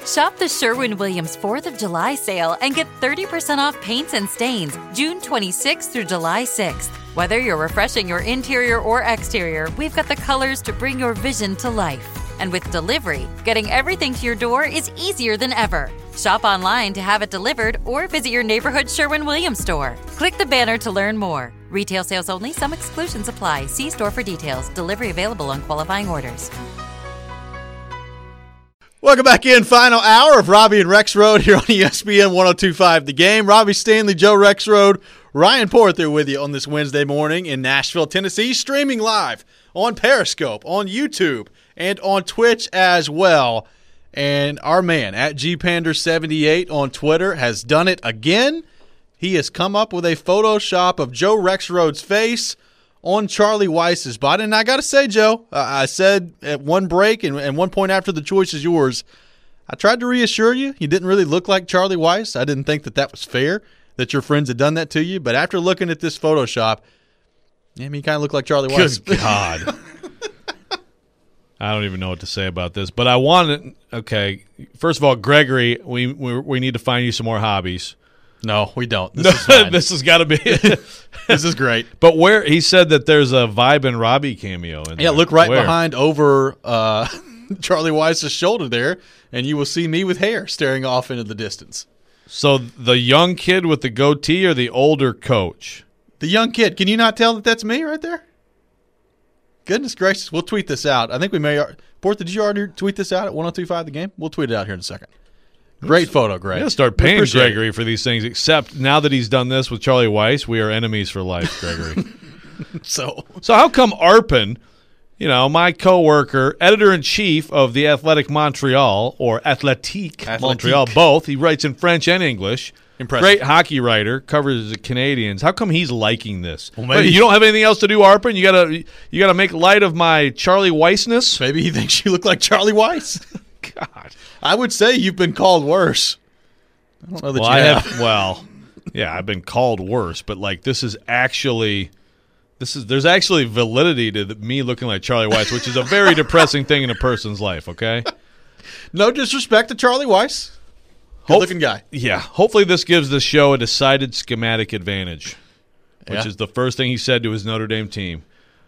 Shop the Sherwin-Williams 4th of July sale and get 30% off paints and stains June 26th through July 6th. Whether you're refreshing your interior or exterior, we've got the colors to bring your vision to life. And with delivery, getting everything to your door is easier than ever. Shop online to have it delivered or visit your neighborhood Sherwin-Williams store. Click the banner to learn more. Retail sales only. Some exclusions apply. See store for details. Delivery available on qualifying orders. Welcome back in. Final hour of Robbie and Rexrode here on ESPN 102.5 The Game. Robbie Stanley, Joe Rexrode, Ryan Porter with you on this Wednesday morning in Nashville, Tennessee. Streaming live on Periscope, on YouTube, and on Twitch as well. And our man at GPander78 on Twitter has done it again. He has come up with a Photoshop of Joe Rexrode's face on Charlie Weiss's body. And I got to say, Joe, I said at one break and one point after the choice is yours, I tried to reassure you. You didn't really look like Charlie Weiss. I didn't think that was fair, that your friends had done that to you. But after looking at this Photoshop, you kind of look like Charlie Weiss. Good God. I don't even know what to say about this. But I wanted – okay, first of all, Gregory, we need to find you some more hobbies. No, we don't. This is fine. This has got to be This is great. But where he said that there's a Vibe and Robbie cameo in there. Look right behind over Charlie Weiss's shoulder there, and you will see me with hair staring off into the distance. So the young kid with the goatee or the older coach? The young kid. Can you not tell that that's me right there? Goodness gracious. We'll tweet this out. I think we may – Port, did you already tweet this out at 102.5 The Game? We'll tweet it out here in a second. Great photo, Greg. I'm going to start paying Gregory for these things, except now that he's done this with Charlie Weiss, we are enemies for life, Gregory. So how come Arpin, my coworker, editor-in-chief of the Athletic Montreal, or Athletic Montreal, both, he writes in French and English. Impressive. Great hockey writer, covers the Canadians. How come he's liking this? Well, maybe you don't have anything else to do, Arpin? You gotta make light of my Charlie Weissness? Maybe he thinks you look like Charlie Weiss. God. I would say you've been called worse. I don't know that you have. Well, yeah, I've been called worse, but there's actually validity to me looking like Charlie Weiss, which is a very depressing thing in a person's life, okay? No disrespect to Charlie Weiss. Good-looking guy. Yeah. Hopefully this gives the show a decided schematic advantage, which is the first thing he said to his Notre Dame team.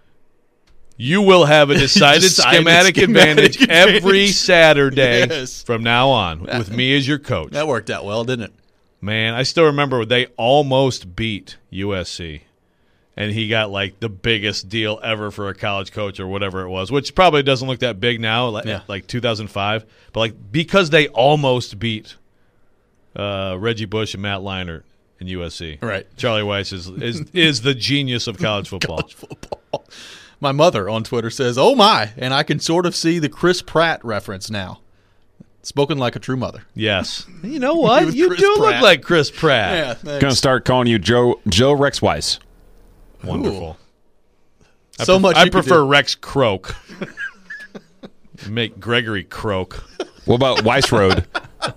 You will have a decided schematic advantage every Saturday from now on with me as your coach. That worked out well, didn't it? Man, I still remember they almost beat USC, and he got the biggest deal ever for a college coach or whatever it was, which probably doesn't look that big now, like 2005. But because they almost beat Reggie Bush and Matt Leinart in USC. Right. Charlie Weiss is the genius of college football. College football. My mother on Twitter says, "Oh my," and I can sort of see the Chris Pratt reference now. Spoken like a true mother. Yes. You know what? You Chris do Pratt. look like Chris Pratt. Yeah, thanks. Going to start calling you Joe Rex Weiss. Wonderful. I prefer Rex Croak. Make Gregory croak. What about Weiss Road?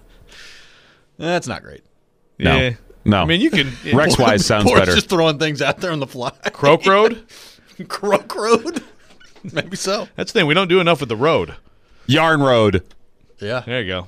That's not great. Yeah. No. I mean, you can. Rex Weiss sounds Port's better. Just throwing things out there on the fly. Croak Road? Croak Road? Maybe so. That's the thing. We don't do enough with the road. Yarn Road. Yeah. There you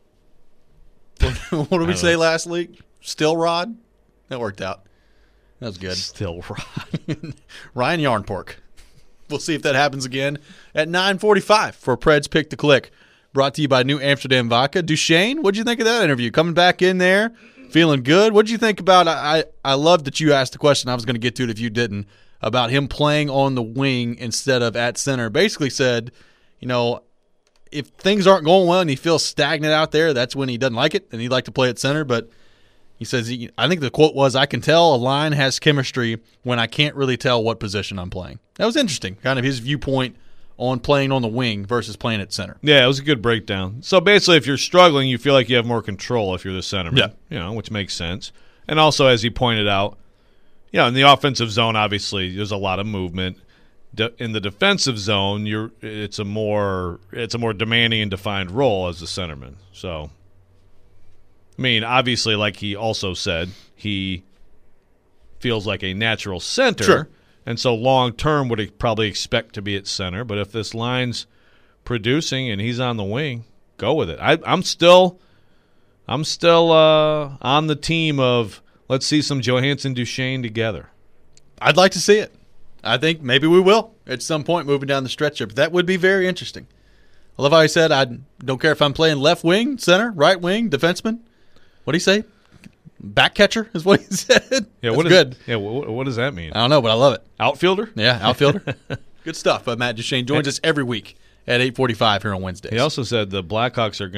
go. What did we say last week? Still Rod? That worked out. That was good. Still Rod. Ryan Yarnpork. We'll see if that happens again at 9:45 for Pred's Pick to Click. Brought to you by New Amsterdam Vodka. Duchesne, what'd you think of that interview? Coming back in there, feeling good. What'd you think about I love that you asked the question. I was going to get to it if you didn't, about him playing on the wing instead of at center. Basically said, if things aren't going well and he feels stagnant out there, that's when he doesn't like it, and he'd like to play at center. But he says, I think the quote was, "I can tell a line has chemistry when I can't really tell what position I'm playing." That was interesting, kind of his viewpoint on playing on the wing versus playing at center. Yeah, it was a good breakdown. So basically, if you're struggling, you feel like you have more control if you're the centerman, which makes sense. And also, as he pointed out, in the offensive zone, obviously, there's a lot of movement. In the defensive zone, it's a more demanding and defined role as the centerman. So, I mean, obviously, like he also said, he feels like a natural center. Sure. And so long term would probably expect to be at center. But if this line's producing and he's on the wing, go with it. I'm still on the team of let's see some Johansson Duchesne together. I'd like to see it. I think maybe we will at some point moving down the stretch here, but that would be very interesting. I love how he said, I don't care if I'm playing left wing, center, right wing, defenseman. What did he say? Back catcher is what he said. Yeah, That's good. What does that mean? I don't know, but I love it. Outfielder? Yeah, outfielder. Good stuff. Matt Duchesne joins us every week at 8:45 here on Wednesdays. He also said the Blackhawks are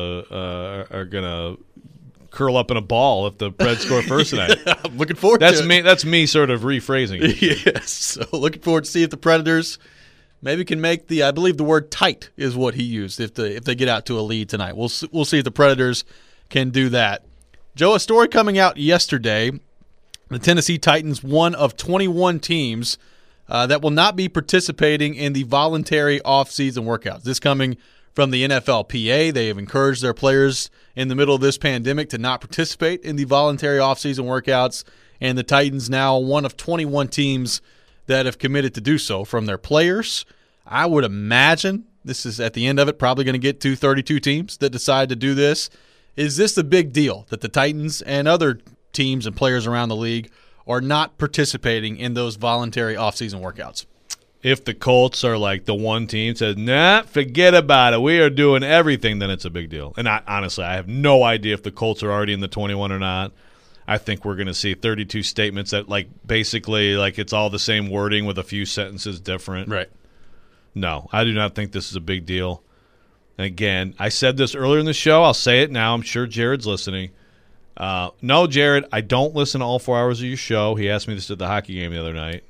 gonna curl up in a ball if the Preds score first tonight. I'm looking forward to it. That's me sort of rephrasing it. Yes. So looking forward to see if the Predators maybe can make I believe the word tight is what he used if they get out to a lead tonight. We'll see if the Predators can do that. Joe, a story coming out yesterday, the Tennessee Titans, one of 21 teams that will not be participating in the voluntary off-season workouts. This coming from the NFLPA. They have encouraged their players in the middle of this pandemic to not participate in the voluntary off-season workouts, and the Titans now one of 21 teams that have committed to do so from their players. I would imagine this is at the end of it probably going to get to 32 teams that decide to do this. Is this a big deal that the Titans and other teams and players around the league are not participating in those voluntary off-season workouts? If the Colts are like the one team says, nah, forget about it, we are doing everything, then it's a big deal. And honestly, I have no idea if the Colts are already in the 21 or not. I think we're going to see 32 statements that basically it's all the same wording with a few sentences different. Right. No, I do not think this is a big deal. And again, I said this earlier in the show. I'll say it now. I'm sure Jared's listening. No, Jared, I don't listen to all 4 hours of your show. He asked me this at the hockey game the other night.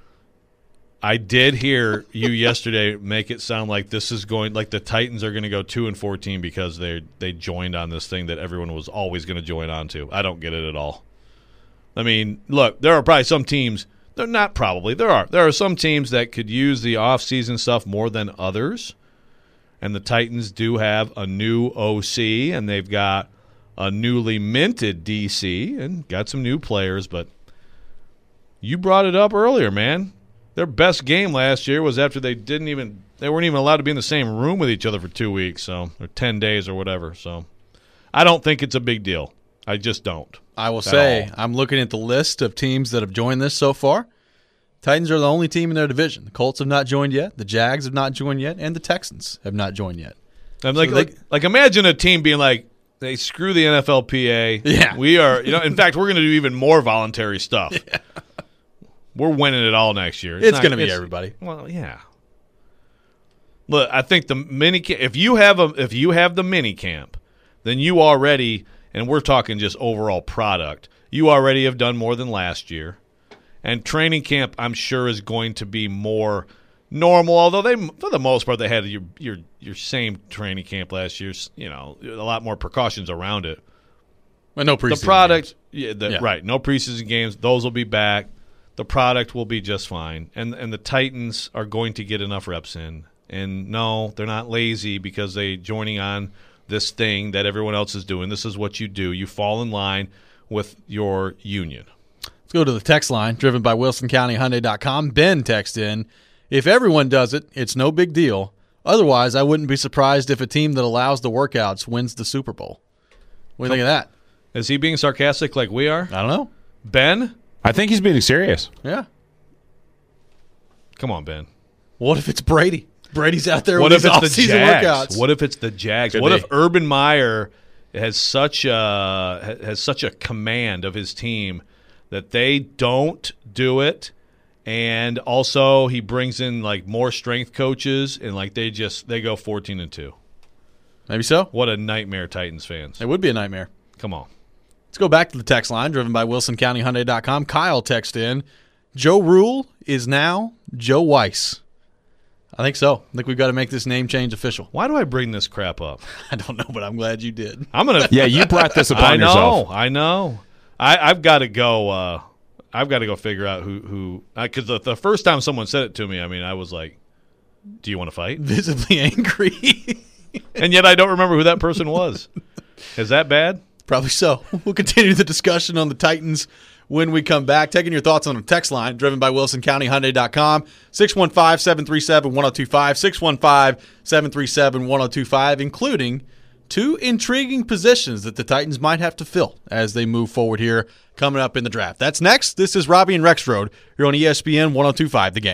I did hear you yesterday make it sound like this is going like the Titans are going to go 2-14 because they joined on this thing that everyone was always going to join on to. I don't get it at all. I mean, look, there are probably some teams. They're not probably. There are some teams that could use the off-season stuff more than others. And the Titans do have a new OC, and they've got a newly minted DC, and got some new players. But you brought it up earlier, man. Their best game last year was after they weren't even allowed to be in the same room with each other for 2 weeks, or 10 days or whatever. So I don't think it's a big deal. I just don't. I will say, I'm looking at the list of teams that have joined this so far. Titans are the only team in their division. The Colts have not joined yet. The Jags have not joined yet, and the Texans have not joined yet. I'm like imagine a team being like, they screw the NFLPA. Yeah, we are. In fact, we're going to do even more voluntary stuff. Yeah. We're winning it all next year. It's going to be everybody. Well, yeah. Look, I think the mini if you have the mini camp, then you already, and we're talking just overall product, you already have done more than last year. And training camp, I'm sure, is going to be more normal. Although they, for the most part, they had your same training camp last year. A lot more precautions around it. But no preseason. The product, games. Right? No preseason games. Those will be back. The product will be just fine. And the Titans are going to get enough reps in. And no, they're not lazy because they're joining on this thing that everyone else is doing. This is what you do. You fall in line with your union. Let's go to the text line, driven by WilsonCountyHyundai.com. Ben texts in, if everyone does it, it's no big deal. Otherwise, I wouldn't be surprised if a team that allows the workouts wins the Super Bowl. What do you think of that? Is he being sarcastic like we are? I don't know. Ben? I think he's being serious. Yeah. Come on, Ben. What if it's Brady? Brady's out there with his off-season off-season workouts. What if it's the Jags? Could what be. If Urban Meyer has such a command of his team that they don't do it, and also he brings in more strength coaches, and they go 14-2. Maybe so. What a nightmare, Titans fans! It would be a nightmare. Come on. Let's go back to the text line, driven by WilsonCountyHyundai.com. Kyle texted in, Joe Rule is now Joe Weiss. I think so. I think we've got to make this name change official. Why do I bring this crap up? I don't know, but I'm glad you did. Yeah, you brought this upon yourself. I know. I've got to go. I've got to go figure out who. Because the first time someone said it to me, I was like, "Do you want to fight?" Visibly angry. And yet I don't remember who that person was. Is that bad? Probably so. We'll continue the discussion on the Titans when we come back. Taking your thoughts on the text line, driven by WilsonCountyHyundai.com, 615-737-1025, 615-737-1025, including 2 intriguing positions that the Titans might have to fill as they move forward here coming up in the draft. That's next. This is Robbie and Rexroad here on ESPN 102.5 The Game.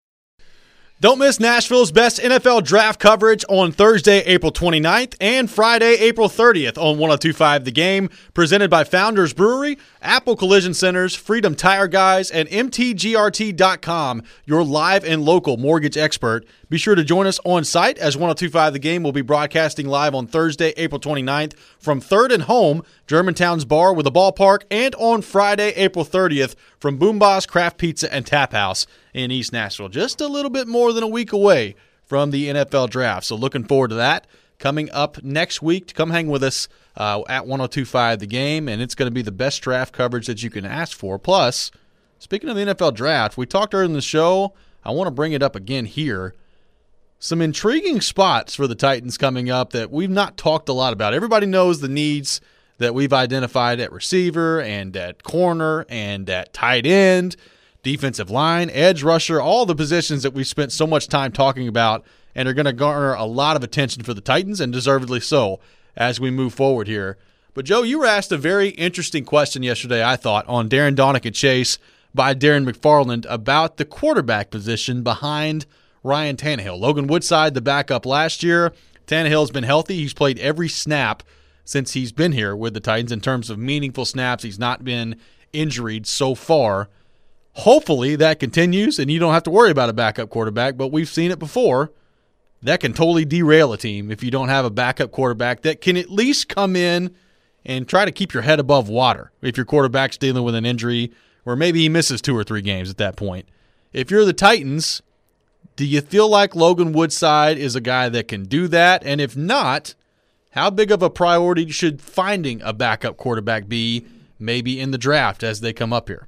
Don't miss Nashville's best NFL draft coverage on Thursday, April 29th and Friday, April 30th on 102.5 The Game, presented by Founders Brewery, Apple Collision Centers, Freedom Tire Guys, and MTGRT.com, your live and local mortgage expert. Be sure to join us on site as 102.5 The Game will be broadcasting live on Thursday, April 29th from 3rd and Home, Germantown's Bar with a ballpark, and on Friday, April 30th from Boom Boss Craft Pizza and Tap House in East Nashville. Just a little bit more than a week away from the NFL draft. So looking forward to that. Coming up next week, come hang with us at 102.5 The Game, and it's going to be the best draft coverage that you can ask for. Plus, speaking of the NFL draft, we talked earlier in the show. I want to bring it up again here. Some intriguing spots for the Titans coming up that we've not talked a lot about. Everybody knows the needs that we've identified at receiver and at corner and at tight end, defensive line, edge rusher, all the positions that we've spent so much time talking about and are going to garner a lot of attention for the Titans, and deservedly so, as we move forward here. But, Joe, you were asked a very interesting question yesterday, I thought, on Darren Donick and Chase by Darren McFarland about the quarterback position behind Ryan Tannehill. Logan Woodside, the backup last year. Tannehill's been healthy. He's played every snap since he's been here with the Titans in terms of meaningful snaps. He's not been injured so far. Hopefully that continues and you don't have to worry about a backup quarterback, but we've seen it before. That can totally derail a team if you don't have a backup quarterback that can at least come in and try to keep your head above water if your quarterback's dealing with an injury or maybe he misses 2 or 3 games at that point. If you're the Titans, do you feel like Logan Woodside is a guy that can do that? And if not, how big of a priority should finding a backup quarterback be maybe in the draft as they come up here?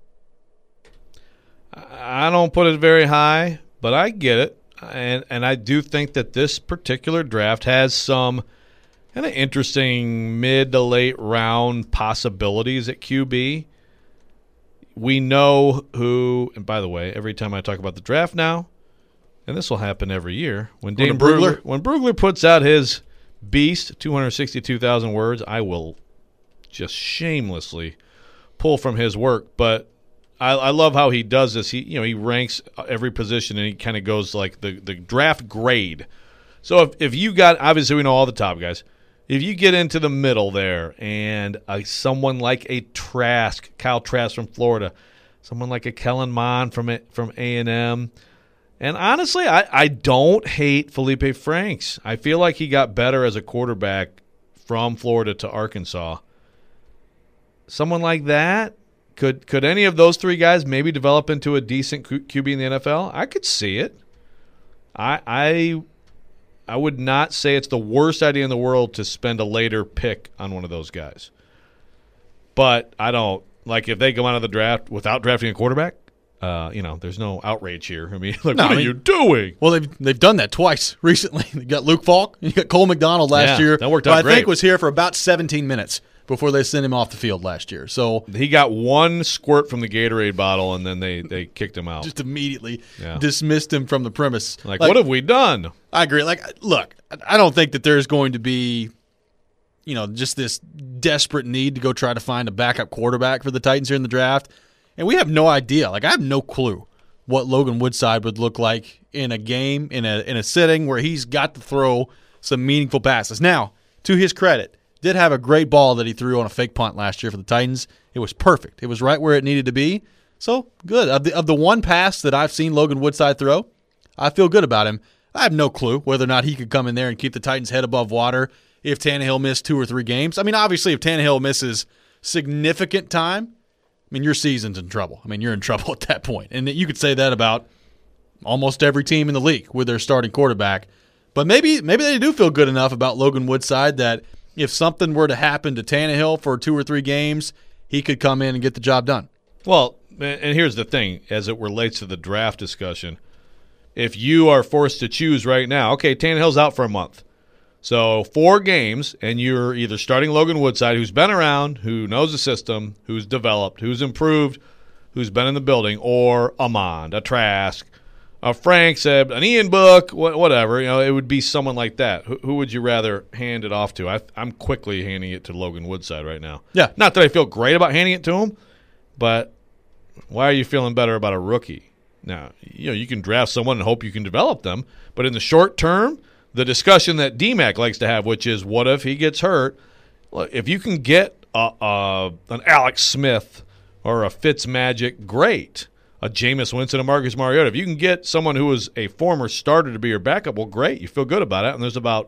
I don't put it very high, but I get it. And I do think that this particular draft has some kind of interesting mid to late round possibilities at QB. We know who, and by the way, every time I talk about the draft now, and this will happen every year, when Brugler puts out his beast, 262,000 words, I will just shamelessly pull from his work. But I love how he does this. He ranks every position and he kind of goes like the draft grade. So if you got, obviously we know all the top guys. If you get into the middle there and someone like a Trask, Kyle Trask from Florida, someone like a Kellen Mond from A&M, and honestly, I don't hate Felipe Franks. I feel like he got better as a quarterback from Florida to Arkansas. Someone like that. Could any of those 3 guys maybe develop into a decent QB in the NFL? I could see it. I would not say it's the worst idea in the world to spend a later pick on one of those guys. But I don't like if they go out of the draft without drafting a quarterback. There's no outrage here. I mean, what are you doing? Well, they've done that twice recently. You got Luke Falk, and you got Cole McDonald last year. That worked out great. I think was here for about 17 minutes before they sent him off the field last year. So he got 1 squirt from the Gatorade bottle, and then they kicked him out. Just immediately dismissed him from the premise. Like, what have we done? I agree. Look, I don't think that there's going to be, just this desperate need to go try to find a backup quarterback for the Titans here in the draft. And we have no idea. I have no clue what Logan Woodside would look like in a game, in a setting where he's got to throw some meaningful passes. Now, to his credit, did have a great ball that he threw on a fake punt last year for the Titans. It was perfect. It was right where it needed to be. So, good. Of the one pass that I've seen Logan Woodside throw, I feel good about him. I have no clue whether or not he could come in there and keep the Titans' head above water if Tannehill missed 2 or 3 games. I mean, obviously, if Tannehill misses significant time, your season's in trouble. You're in trouble at that point. And you could say that about almost every team in the league with their starting quarterback. But maybe they do feel good enough about Logan Woodside that if something were to happen to Tannehill for 2 or 3 games, he could come in and get the job done. Well, and here's the thing, as it relates to the draft discussion. If you are forced to choose right now, okay, Tannehill's out for a month. So 4 games, and you're either starting Logan Woodside, who's been around, who knows the system, who's developed, who's improved, who's been in the building, or a Mond, a Trask, a Frank Seb, an Ian Book, whatever. It would be someone like that. Who would you rather hand it off to? I'm quickly handing it to Logan Woodside right now. Yeah. Not that I feel great about handing it to him, but why are you feeling better about a rookie? Now, you can draft someone and hope you can develop them, but in the short term, the discussion that DMAC likes to have, which is what if he gets hurt? If you can get an Alex Smith or a Fitzmagic, great. A Jameis Winston, a Marcus Mariota. If you can get someone who is a former starter to be your backup, well, great. You feel good about it. And there's about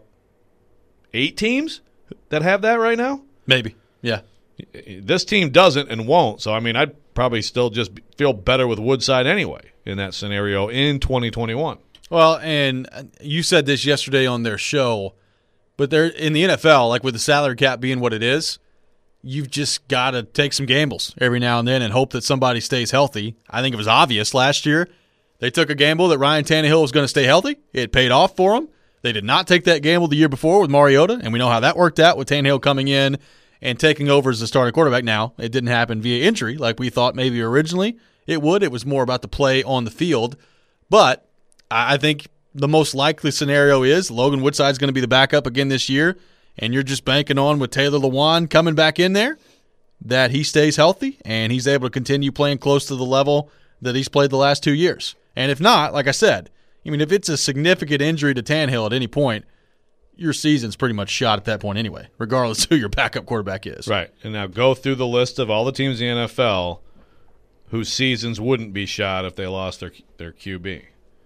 8 teams that have that right now? Maybe, yeah. This team doesn't and won't. So, I'd probably still just feel better with Woodside anyway in that scenario in 2021. Well, and you said this yesterday on their show, but they're in the NFL, like with the salary cap being what it is, you've just got to take some gambles every now and then and hope that somebody stays healthy. I think it was obvious last year. They took a gamble that Ryan Tannehill was going to stay healthy. It paid off for them. They did not take that gamble the year before with Mariota, and we know how that worked out with Tannehill coming in and taking over as the starting quarterback. Now, it didn't happen via injury like we thought maybe originally it would. It was more about the play on the field. But I think the most likely scenario is Logan Woodside's going to be the backup again this year, and you're just banking on with Taylor Lewan coming back in there that he stays healthy and he's able to continue playing close to the level that he's played the last 2 years. And if not, like I said, if it's a significant injury to Tannehill at any point, your season's pretty much shot at that point anyway, regardless of who your backup quarterback is. Right. And now go through the list of all the teams in the NFL whose seasons wouldn't be shot if they lost their QB.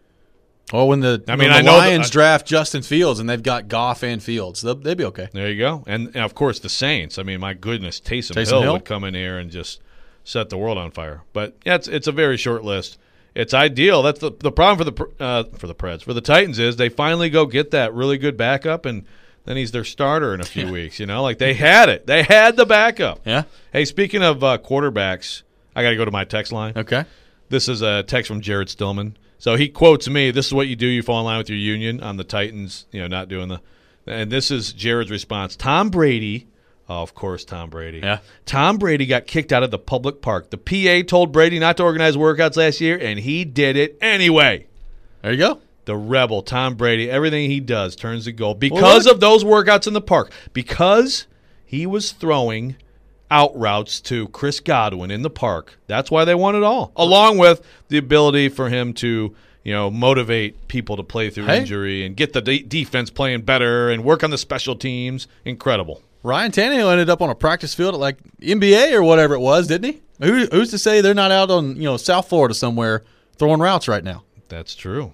Oh, when the Lions draft Justin Fields and they've got Goff and Fields, they'd be okay. There you go. And of course, the Saints. My goodness, Taysom Hill would come in here and just set the world on fire. But yeah, it's a very short list. It's ideal. That's the problem for the Preds. For the Titans is they finally go get that really good backup, and then he's their starter in a few weeks. They had it. They had the backup. Yeah. Hey, speaking of quarterbacks, I got to go to my text line. Okay. This is a text from Jared Stillman. So he quotes me, this is what you do, you fall in line with your union on the Titans, not doing and this is Jared's response. Tom Brady, of course Tom Brady. Yeah. Tom Brady got kicked out of the public park. The PA told Brady not to organize workouts last year, and he did it anyway. There you go. The rebel, Tom Brady, everything he does turns to gold because of those workouts in the park. Because he was throwing out routes to Chris Godwin in the park. That's why they won it all, along with the ability for him to, motivate people to play through injury and get the defense playing better and work on the special teams. Incredible. Ryan Tannehill ended up on a practice field at NBA or whatever it was, didn't he? Who's to say they're not out on South Florida somewhere throwing routes right now? That's true.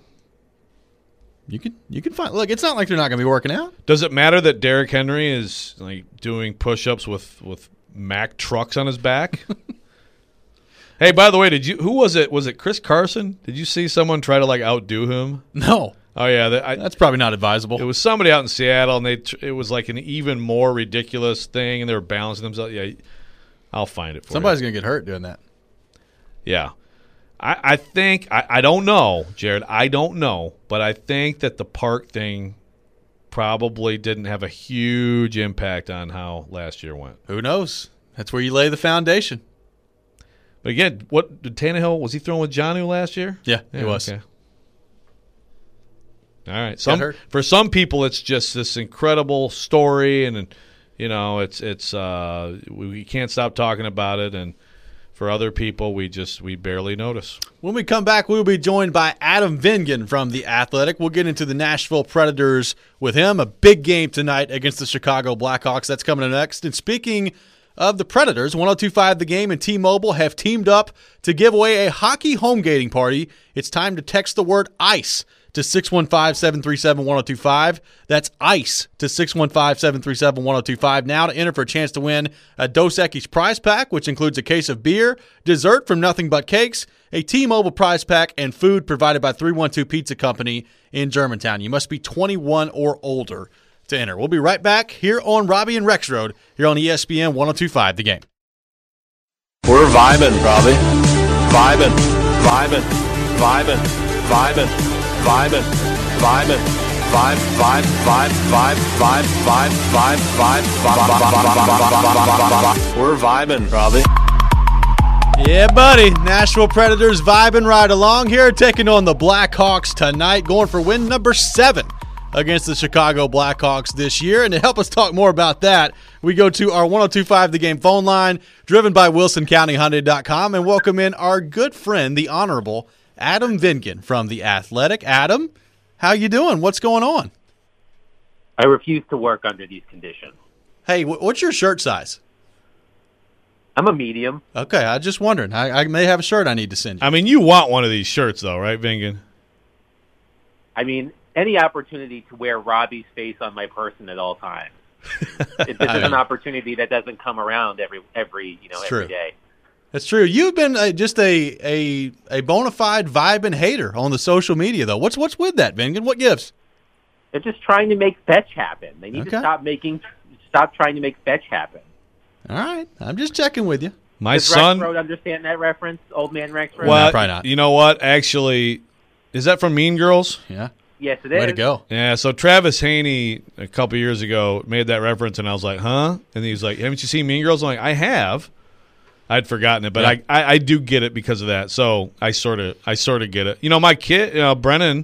You can find. Look, it's not like they're not going to be working out. Does it matter that Derrick Henry is doing push-ups with Mack trucks on his back? Hey, by the way, who was it? Was it Chris Carson? Did you see someone try to outdo him? No. Oh yeah, that's probably not advisable. It was somebody out in Seattle, and it was an even more ridiculous thing, and they were balancing themselves. Yeah, I'll find it for Somebody's going to get hurt doing that. Yeah. I think I don't know, Jared. I don't know, but I think that the park thing probably didn't have a huge impact on how last year went. Who knows? That's where you lay the foundation. But again, what did Tannehill, was he throwing with Jonnu last year? Yeah, he was. Okay. All right. For some people, it's just this incredible story, and it's we can't stop talking about it, and for other people, we barely notice. When we come back, we'll be joined by Adam Vingan from The Athletic. We'll get into the Nashville Predators with him. A big game tonight against the Chicago Blackhawks. That's coming up next. And speaking of the Predators, 102.5 The Game and T-Mobile have teamed up to give away a hockey home gating party. It's time to text the word ICE to 615-737-1025. That's ICE to 615-737-1025 now to enter for a chance to win a Dos Equis prize pack, which includes a case of beer, dessert from Nothing But Cakes, a T-Mobile prize pack, and food provided by 312 Pizza Company in Germantown. You must be 21 or older to enter. We'll be right back here on Robbie and Rex Road here on ESPN 102.5 The Game. We're vibing, Robbie. Vibing. We're vibing, Robbie. Yeah, buddy. Nashville Predators vibing right along here, taking on the Blackhawks tonight, going for win number 7 against the Chicago Blackhawks this year. And to help us talk more about that, we go to our 102.5 The Game phone line, driven by WilsonCountyHyundai.com, and welcome in our good friend, the Honorable Adam Vingan from The Athletic. Adam, how you doing? What's going on? I refuse to work under these conditions. Hey, what's your shirt size? I'm a medium. Okay, I just wondering. I may have a shirt I need to send you. I mean, you want one of these shirts, though, right, Vingan? I mean, any opportunity to wear Robbie's face on my person at all times. This is an opportunity that doesn't come around every day. That's true. You've been just a bona fide vibing hater on the social media, though. What's with that, Vingan? What gives? They're just trying to make fetch happen. They need to stop trying to make fetch happen. All right. I'm just checking with you. Does Rex Road understand that reference? Old man Rex Road? Well, no, probably not. You know what? Actually, is that from Mean Girls? Yeah. Yes, it is. Way to go. Yeah, so Travis Haney a couple years ago made that reference, and I was like, huh? And he was like, haven't you seen Mean Girls? I'm like, I have. I'd forgotten it, but yeah. I do get it because of that. So I sort of get it. You know, my kid, Brennan,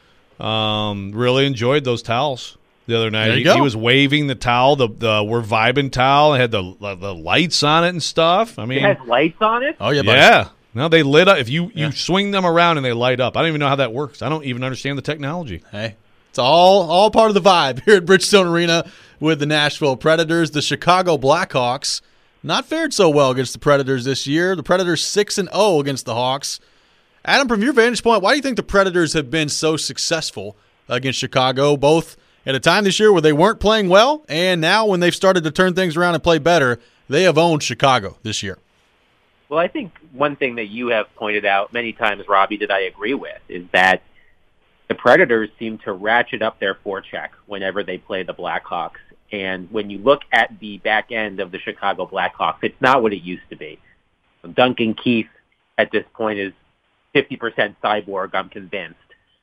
really enjoyed those towels the other night. He was waving the towel, the We're Vibing towel. It had the lights on it and stuff. I mean, it has lights on it? Oh, yeah, buddy. Yeah. No, they lit up. If you swing them around and they light up. I don't even know how that works. I don't even understand the technology. Hey, it's all part of the vibe here at Bridgestone Arena with the Nashville Predators. The Chicago Blackhawks not fared so well against the Predators this year. The Predators 6-0 against the Hawks. Adam, from your vantage point, why do you think the Predators have been so successful against Chicago, both at a time this year where they weren't playing well and now when they've started to turn things around and play better, they have owned Chicago this year? Well, I think one thing that you have pointed out many times, Robbie, that I agree with, is that the Predators seem to ratchet up their forecheck whenever they play the Blackhawks. And when you look at the back end of the Chicago Blackhawks, it's not what it used to be. Duncan Keith at this point is 50% cyborg, I'm convinced.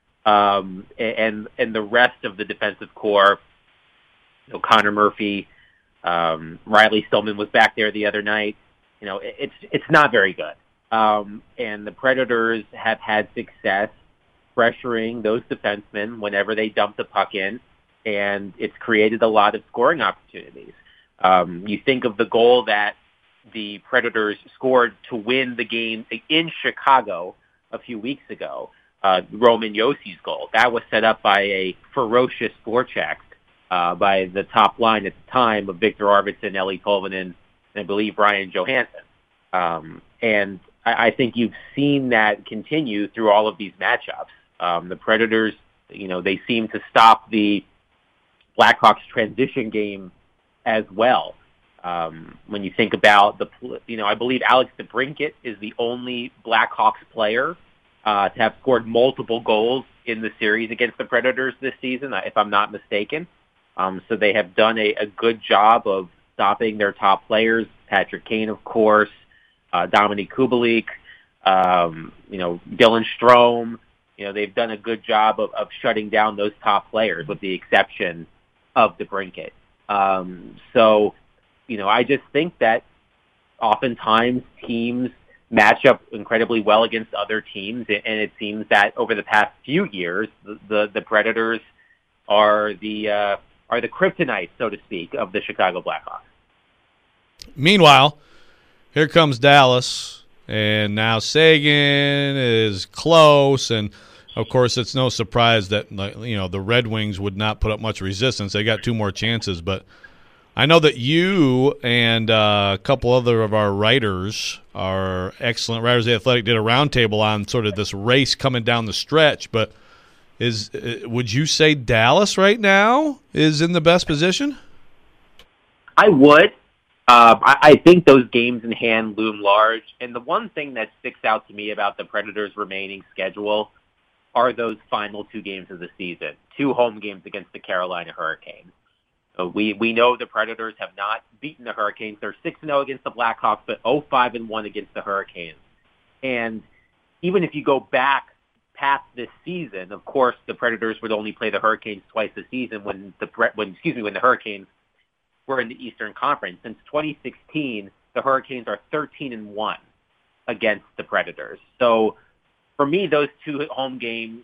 And the rest of the defensive core, Connor Murphy, Riley Stillman was back there the other night. It's not very good. And the Predators have had success pressuring those defensemen whenever they dump the puck in, and it's created a lot of scoring opportunities. You think of the goal that the Predators scored to win the game in Chicago a few weeks ago, Roman Yossi's goal. That was set up by a ferocious forecheck by the top line at the time of Victor Arvidsson, Eli Tolvanen, and I believe Ryan Johansson. And I think you've seen that continue through all of these matchups. The Predators, they seem to stop the Blackhawks transition game as well. When you think about I believe Alex DeBrincat is the only Blackhawks player to have scored multiple goals in the series against the Predators this season, if I'm not mistaken. So they have done a good job of stopping their top players, Patrick Kane, of course, Dominic Kubalik, Dylan Strome. They've done a good job of shutting down those top players with the exception of DeBrincat. I just think that oftentimes teams match up incredibly well against other teams, and it seems that over the past few years, the Predators are the kryptonite, so to speak, of the Chicago Blackhawks. Meanwhile, here comes Dallas, and now Seguin is close, and of course it's no surprise that the Red Wings would not put up much resistance. They got 2 more chances, but I know that you and a couple other of our writers, our excellent writers of The Athletic, did a roundtable on sort of this race coming down the stretch, but would you say Dallas right now is in the best position? I would. I think those games in hand loom large. And the one thing that sticks out to me about the Predators' remaining schedule are those final 2 games of the season, 2 home games against the Carolina Hurricanes. So we know the Predators have not beaten the Hurricanes. They're 6-0 against the Blackhawks, but 0-5-1 against the Hurricanes. And even if you go back cap this season, of course, the Predators would only play the Hurricanes twice a season when the Hurricanes were in the Eastern Conference. Since 2016, the Hurricanes are 13-1 against the Predators. So for me, those two home games,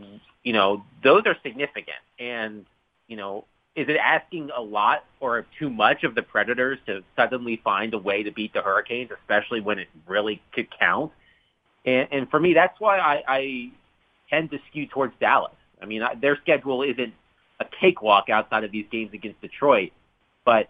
those are significant. And, is it asking a lot or too much of the Predators to suddenly find a way to beat the Hurricanes, especially when it really could count? And for me, that's why I tend to skew towards Dallas. I mean, their schedule isn't a cakewalk outside of these games against Detroit, but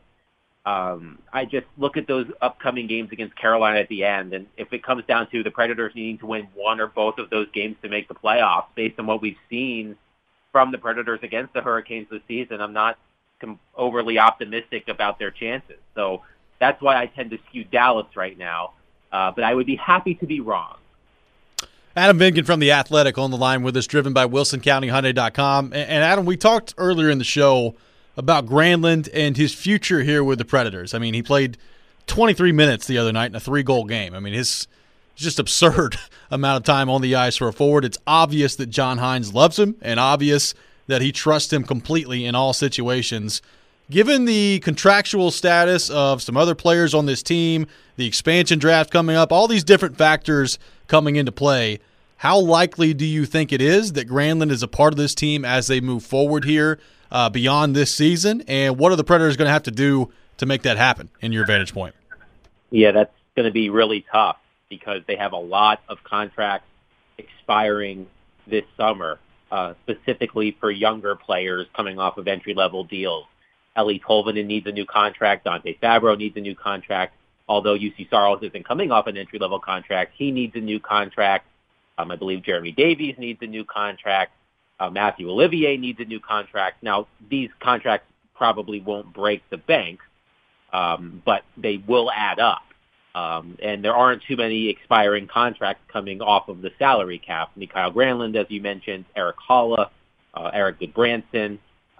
I just look at those upcoming games against Carolina at the end, and if it comes down to the Predators needing to win one or both of those games to make the playoffs, based on what we've seen from the Predators against the Hurricanes this season, I'm not overly optimistic about their chances. So that's why I tend to skew Dallas right now, but I would be happy to be wrong. Adam Vingan from The Athletic on the line with us, driven by WilsonCountyHyundai.com. And Adam, we talked earlier in the show about Granlund and his future here with the Predators. I mean, he played 23 minutes the other night in a 3-goal game. I mean, it's just absurd amount of time on the ice for a forward. It's obvious that John Hynes loves him and obvious that he trusts him completely in all situations. Given the contractual status of some other players on this team, the expansion draft coming up, all these different factors coming into play, how likely do you think it is that Granlund is a part of this team as they move forward here beyond this season? And what are the Predators going to have to do to make that happen in your vantage point? Yeah, that's going to be really tough because they have a lot of contracts expiring this summer, specifically for younger players coming off of entry-level deals. Eeli Tolvanen needs a new contract. Dante Fabro needs a new contract. Although UC Saros isn't coming off an entry-level contract, he needs a new contract. I believe Jeremy Davies needs a new contract. Matthew Olivier needs a new contract. Now, these contracts probably won't break the bank, but they will add up. And there aren't too many expiring contracts coming off of the salary cap. Mikael Granlund, as you mentioned, Erik Haula, Erik Goodbranson.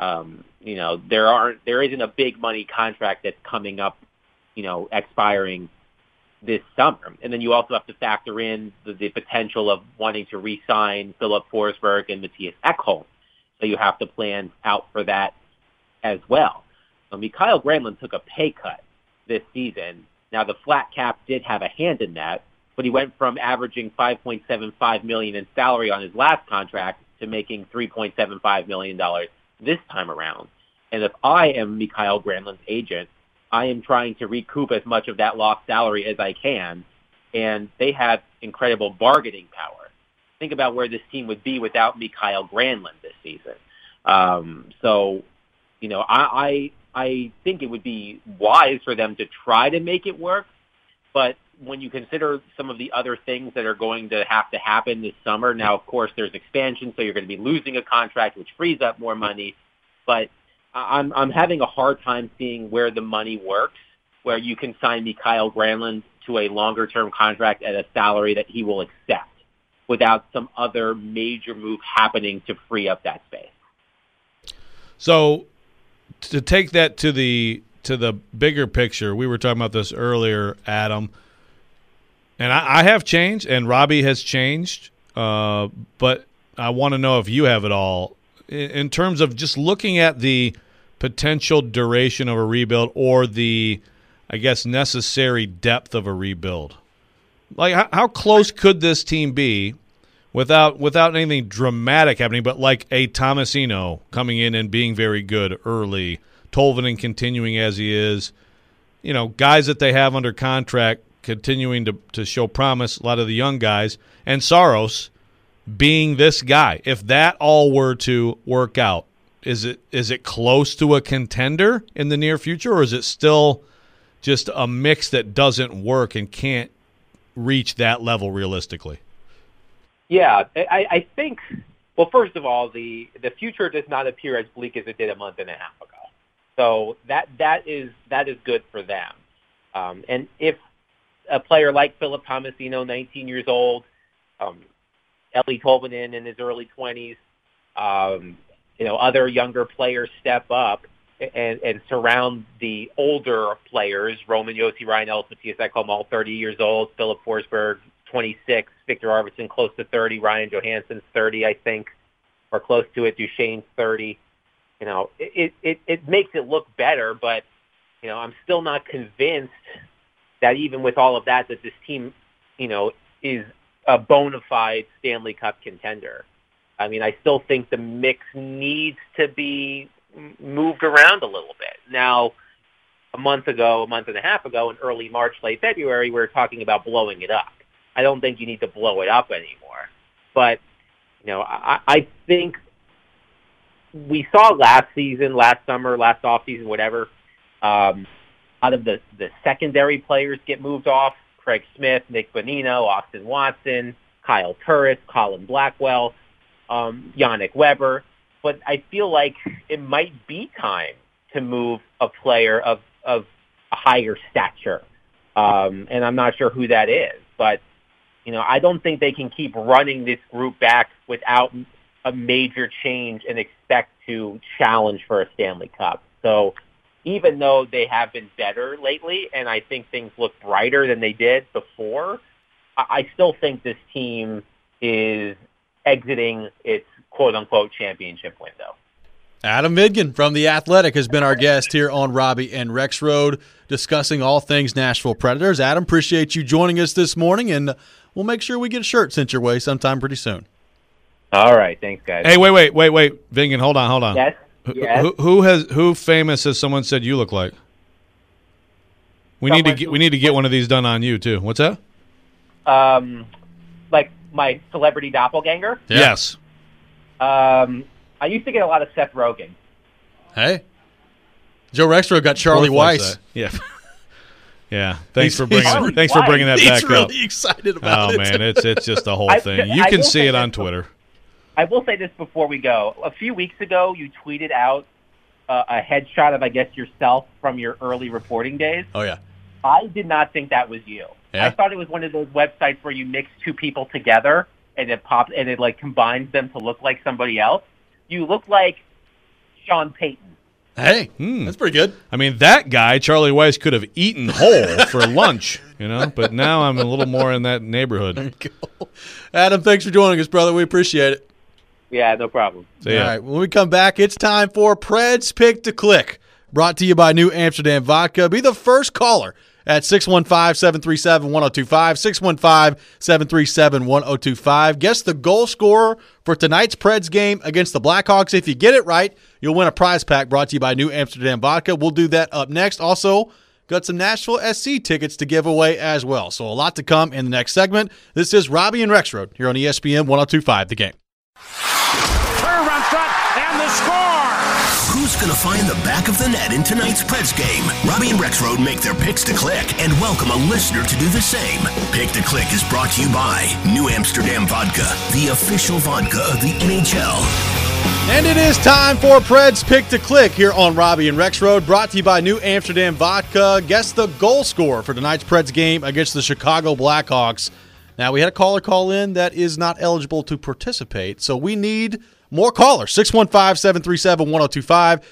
There isn't a big money contract that's coming up, expiring this summer. And then you also have to factor in the potential of wanting to re-sign Philip Forsberg and Matthias Ekholm. So you have to plan out for that as well. So Mikael Granlund took a pay cut this season. Now, the flat cap did have a hand in that, but he went from averaging $5.75 million in salary on his last contract to making $3.75 million this time around. And if I am Mikael Granlund's agent, I am trying to recoup as much of that lost salary as I can, and they have incredible bargaining power. Think about where this team would be without Mikael Granlund this season. I think it would be wise for them to try to make it work, but when you consider some of the other things that are going to happen this summer, now, of course, there's expansion, so you're going to be losing a contract, which frees up more money, but I'm having a hard time seeing where the money works, where you can sign Mikael Granlund to a longer-term contract at a salary that he will accept without some other major move happening to free up that space. So to take that to the bigger picture, we were talking about this earlier, Adam, and I have changed, and Robbie has changed, but I want to know if you have it all. In terms of just looking at the potential duration of a rebuild or the, I guess, necessary depth of a rebuild. Like, how close could this team be without anything dramatic happening, but like a Tomasino coming in and being very good early, Tolvanen continuing as he is, guys that they have under contract continuing to show promise, a lot of the young guys, and Saros being this guy. If that all were to work out, is it close to a contender in the near future, or is it still just a mix that doesn't work and can't reach that level realistically? Yeah, I think, well, first of all, the future does not appear as bleak as it did a month and a half ago. So that is good for them. And if a player like Philip Tomasino, 19 years old, Eeli Tolvanen in his early 20s, other younger players step up and surround the older players, Roman Josi, Ryan Ellis, Matthias Ekholm, all 30 years old, Philip Forsberg, 26, Victor Arvidsson close to 30, Ryan Johansson's 30, I think, or close to it. Duchesne's 30. It makes it look better, but I'm still not convinced that even with all of that this team, is a bona fide Stanley Cup contender. I mean, I still think the mix needs to be moved around a little bit. Now, a month and a half ago, in early March, late February, we were talking about blowing it up. I don't think you need to blow it up anymore. But, I think we saw last season, last summer, last offseason, whatever, out of the secondary players get moved off. Craig Smith, Nick Bonino, Austin Watson, Kyle Turris, Colin Blackwell, Yannick Weber. But I feel like it might be time to move a player of a higher stature. And I'm not sure who that is. But, I don't think they can keep running this group back without a major change and expect to challenge for a Stanley Cup. So even though they have been better lately, and I think things look brighter than they did before, I still think this team is exiting its quote-unquote championship window. Adam Midgen from The Athletic has been our guest here on Robbie and Rex Road, discussing all things Nashville Predators. Adam, appreciate you joining us this morning, and we'll make sure we get a shirt sent your way sometime pretty soon. All right. Thanks, guys. Hey, wait. Vingan, hold on. Yes? Who famous has someone said you look like? We need to get one of these done on you too. What's that? Like my celebrity doppelganger? Yeah. Yes. I used to get a lot of Seth Rogen. Hey, Joe Rexroad got Charlie Weiss. Yeah. Yeah. Thanks for bringing that back up. He's really excited about it. Oh man, it's just the whole thing. You can see it on Twitter. I will say this before we go. A few weeks ago, you tweeted out a headshot of, I guess, yourself from your early reporting days. Oh, yeah. I did not think that was you. Yeah? I thought it was one of those websites where you mix two people together and it pops and it combines them to look like somebody else. You look like Sean Payton. Hey, that's pretty good. I mean, that guy, Charlie Weiss, could have eaten whole for lunch, but now I'm a little more in that neighborhood. There you go. Adam, thanks for joining us, brother. We appreciate it. Yeah, no problem. All right, when we come back, it's time for Preds Pick to Click, brought to you by New Amsterdam Vodka. Be the first caller at 615-737-1025, 615-737-1025. Guess the goal scorer for tonight's Preds game against the Blackhawks. If you get it right, you'll win a prize pack brought to you by New Amsterdam Vodka. We'll do that up next. Also, got some Nashville SC tickets to give away as well. So a lot to come in the next segment. This is Robbie and Rexroad here on ESPN 102.5 The Game. Curve on front, and the score! Who's going to find the back of the net in tonight's Preds game? Robbie and Rexroad make their picks to click and welcome a listener to do the same. Pick to Click is brought to you by New Amsterdam Vodka, the official vodka of the NHL. And it is time for Preds Pick to Click here on Robbie and Rexroad, brought to you by New Amsterdam Vodka. Guess the goal scorer for tonight's Preds game against the Chicago Blackhawks. Now, we had a caller call in that is not eligible to participate, so we need more callers. 615-737-1025,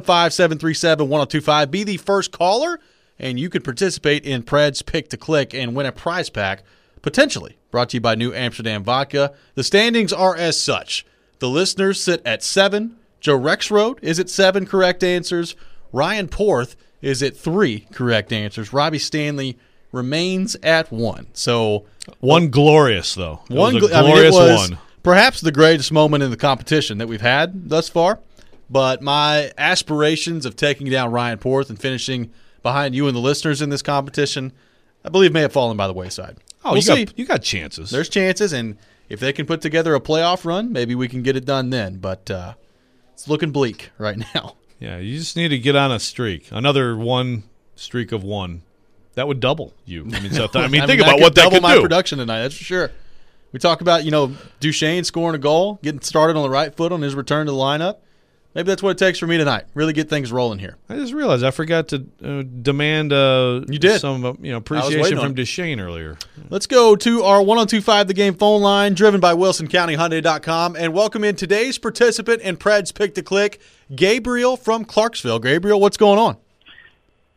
615-737-1025. Be the first caller, and you can participate in Preds Pick to Click and win a prize pack, potentially brought to you by New Amsterdam Vodka. The standings are as such. The listeners sit at 7. Joe Rexroad is at 7 correct answers. Ryan Porth is at 3 correct answers. Robbie Stanley remains at 1. So one glorious, though. It was perhaps the greatest moment in the competition that we've had thus far. But my aspirations of taking down Ryan Porth and finishing behind you and the listeners in this competition, I believe, may have fallen by the wayside. Oh, we'll you got chances. There's chances, and if they can put together a playoff run, maybe we can get it done then. But it's looking bleak right now. Yeah, you just need to get on a streak. Another one streak of one. That would double you. Think about what that could double my do. Production tonight, that's for sure. We talk about, Duchesne scoring a goal, getting started on the right foot on his return to the lineup. Maybe that's what it takes for me tonight. Really get things rolling here. I just realized I forgot to demand you did. some appreciation from Duchesne earlier. Let's go to our 102.5 The Game phone line, driven by WilsonCountyHyundai.com, and welcome in today's participant in Preds Pick to Click, Gabriel from Clarksville. Gabriel, what's going on?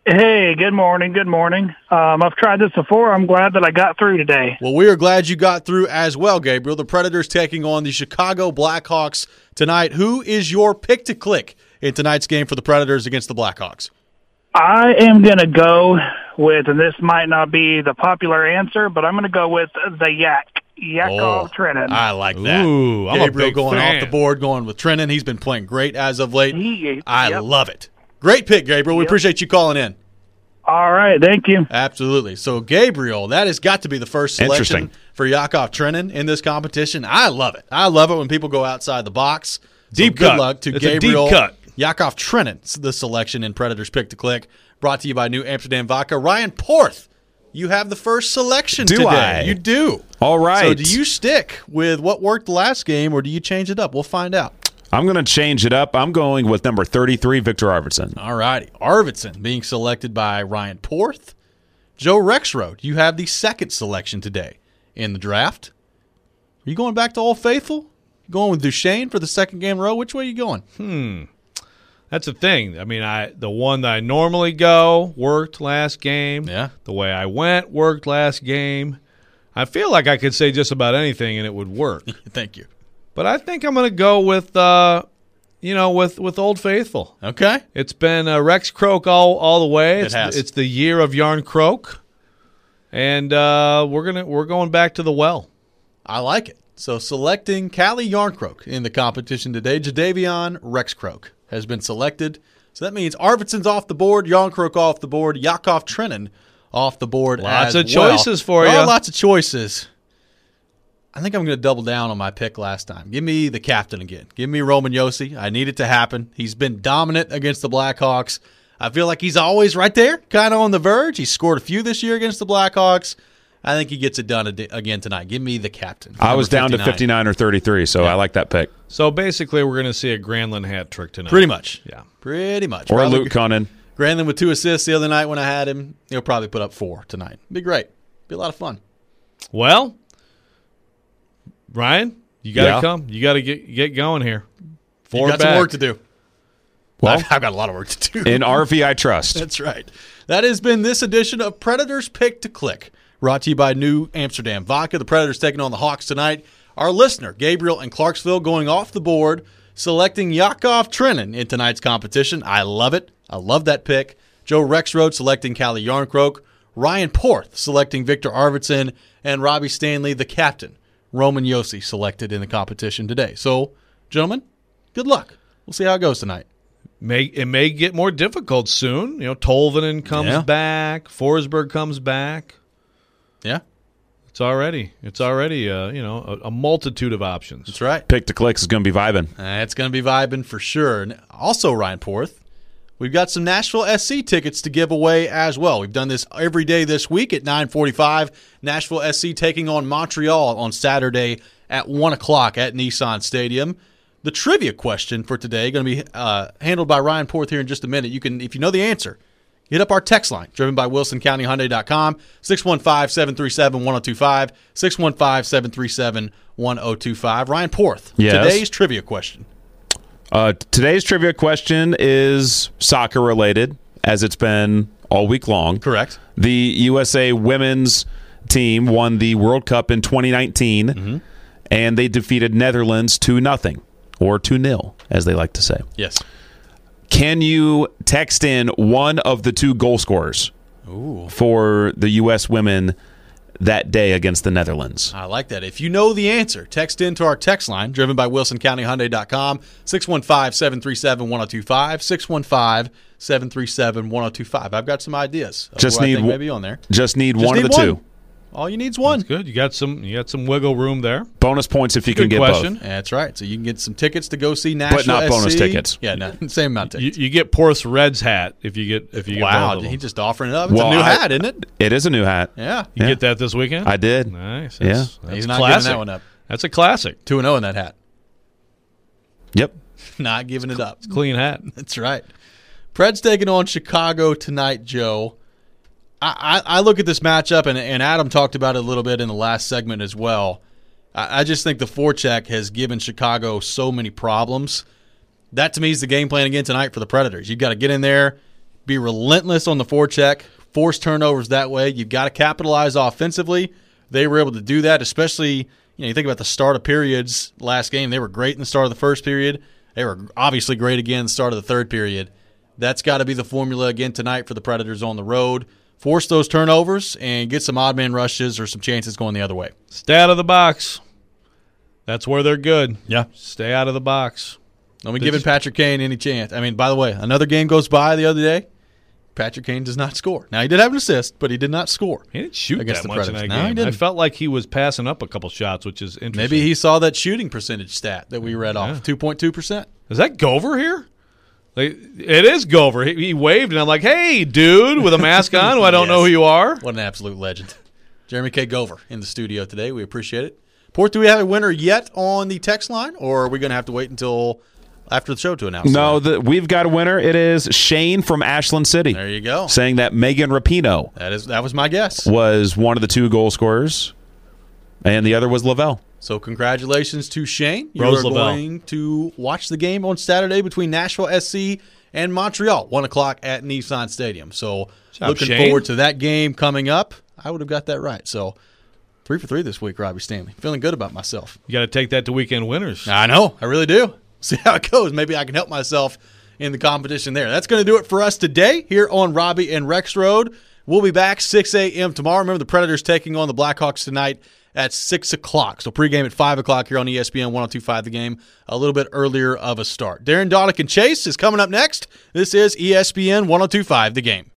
Hey, good morning. Good morning. I've tried this before. I'm glad that I got through today. Well, we are glad you got through as well, Gabriel. The Predators taking on the Chicago Blackhawks tonight. Who is your pick to click in tonight's game for the Predators against the Blackhawks? I am going to go with, and this might not be the popular answer, but I'm going to go with the Yakov Trenin. I like that. Ooh, I'm Gabriel a big going fan. off the board, going with Trenin. He's been playing great as of late. I Yep. love it. Great pick, Gabriel. We appreciate you calling in. All right, thank you. Absolutely. So, Gabriel, that has got to be the first selection Interesting. for Yakov Trenin in this competition. I love it. I love it when people go outside the box. Deep good cut. luck to It's a deep Gabriel. cut. Yakov Trenin, the selection in Predators Pick to Click, brought to you by New Amsterdam Vodka. Ryan Porth, you have the first selection Do today. I? You do. All right. So, do you stick with what worked last game, or do you change it up? We'll find out. I'm going to change it up. I'm going with number 33, Victor Arvidsson. All righty. Arvidsson being selected by Ryan Porth. Joe Rexrode, you have the second selection today in the draft. Are you going back to Old Faithful? You going with Duchesne for the second game in a row? Which way are you going? That's the thing. I mean, the one that I normally go worked last game. Yeah. The way I went worked last game. I feel like I could say just about anything and it would work. Thank you. But I think I'm going to go with, with Old Faithful. Okay. It's been Rex Croak all the way. It has. It's the year of Yarn Croak, and we're going back to the well. I like it. So selecting Callie Yarncroak in the competition today, Jadavion Rexcroak has been selected. So that means Arvidsson's off the board, Yarncroak off the board, Yakov Trenin off the board Lots as of choices for well. you. Oh, lots of choices. I think I'm going to double down on my pick last time. Give me the captain again. Give me Roman Josi. I need it to happen. He's been dominant against the Blackhawks. I feel like he's always right there, kind of on the verge. He's scored a few this year against the Blackhawks. I think he gets it done again tonight. Give me the captain. I was down to 59. 59 or 33, so I like that pick. So basically, we're going to see a Granlund hat trick tonight. Pretty much. Yeah. Pretty much. Or Probably Luke Cunnin. Granlund with 2 assists the other night when I had him. He'll probably put up 4 tonight. Be great. Be a lot of fun. Well, Ryan, you got to Yeah. come. You got to get going here. You got some work to do. Well, I've got a lot of work to do. in RV I trust. That's right. That has been this edition of Predators Pick to Click, brought to you by New Amsterdam Vodka. The Predators taking on the Hawks tonight. Our listener, Gabriel in Clarksville, going off the board, selecting Yakov Trenin in tonight's competition. I love it. I love that pick. Joe Rexrode selecting Callie Yarncroak. Ryan Porth selecting Victor Arvidsson. And Robbie Stanley, the captain, Roman Josi, selected in the competition today. So, gentlemen, good luck. We'll see how it goes tonight. It may get more difficult soon. Tolvanen comes back. Forsberg comes back. Yeah, It's already a multitude of options. that's right. Pick to Clicks is going to be vibing. It's going to be vibing for sure. And also, Ryan Porth, we've got some Nashville SC tickets to give away as well. We've done this every day this week at 9:45. Nashville SC taking on Montreal on Saturday at 1 o'clock at Nissan Stadium. The trivia question for today going to be handled by Ryan Porth here in just a minute. You can, if you know the answer, hit up our text line, driven by WilsonCountyHyundai.com, 615-737-1025, 615-737-1025. Ryan Porth, Yes. today's trivia question. Today's trivia question is soccer related, as it's been all week long. Correct. The USA women's team won the World Cup in 2019, and they defeated Netherlands 2-0, or 2-0, as they like to say. Yes. Can you text in one of the 2 goal scorers for the U.S. women that day against the Netherlands? I like that. If you know the answer, text into our text line, driven by WilsonCountyHyundai.com, 615-737-1025, 615-737-1025. I've got some ideas of Just who I need think one- may be on there. Just need Just one need of the 2. All you need is one. That's good. You got some wiggle room there. Bonus points if you Good can get question. both. That's right. So you can get some tickets to go see Nashville But not SC. bonus tickets. Yeah, no, same amount of tickets. You get Porth's Reds hat if you get Wow, both of them. he just offering it up. It's Well, a new I- hat, isn't it? It is a new hat. Yeah. You get that this weekend? I did. Nice. Yeah. That's He's not classic. giving that one up. That's a classic. 2-0 in that hat. Yep. Not giving it up. Clean hat. That's right. Preds taking on Chicago tonight, Joe. I look at this matchup, and Adam talked about it a little bit in the last segment as well. I just think the forecheck has given Chicago so many problems. That, to me, is the game plan again tonight for the Predators. You've got to get in there, be relentless on the forecheck, force turnovers that way. You've got to capitalize offensively. They were able to do that, especially, you think about the start of periods last game. They were great in the start of the first period. They were obviously great again in the start of the third period. That's got to be the formula again tonight for the Predators on the road. Force those turnovers and get some odd man rushes or some chances going the other way. Stay out of the box. That's where they're good. Yeah. Stay out of the box. Don't be giving Patrick Kane any chance. I mean, by the way, another game goes by the other day. Patrick Kane does not score. Now, he did have an assist, but he did not score. He didn't shoot against that the much in Predators. that No, game. he didn't. I felt like he was passing up a couple shots, which is interesting. Maybe he saw that shooting percentage stat that we read off, 2.2%. Is that Gover here? It is Gover. He waved, and I'm like, hey, dude, with a mask on, who I don't know who you are. What an absolute legend. Jeremy K. Gover in the studio today. We appreciate it. Port, do we have a winner yet on the text line, or are we going to have to wait until after the show to announce? No, we've got a winner. It is Shane from Ashland City. There you go. Saying that Megan Rapinoe that was my guess. Was one of the 2 goal scorers, and the other was Lavelle. So congratulations to Shane. You Rose are Lavelle. going to watch the game on Saturday between Nashville SC and Montreal, 1 o'clock at Nissan Stadium. So looking forward to that game coming up. I would have got that right. So 3 for 3 this week, Robbie Stanley. Feeling good about myself. You got to take that to weekend winners. I know. I really do. See how it goes. Maybe I can help myself in the competition there. That's going to do it for us today here on Robbie and Rex Road. We'll be back 6 a.m. tomorrow. Remember, the Predators taking on the Blackhawks tonight at 6 o'clock. So pregame at 5 o'clock here on ESPN 102.5 The Game. A little bit earlier of a start. Darren Donick and Chase is coming up next. This is ESPN 102.5 The Game.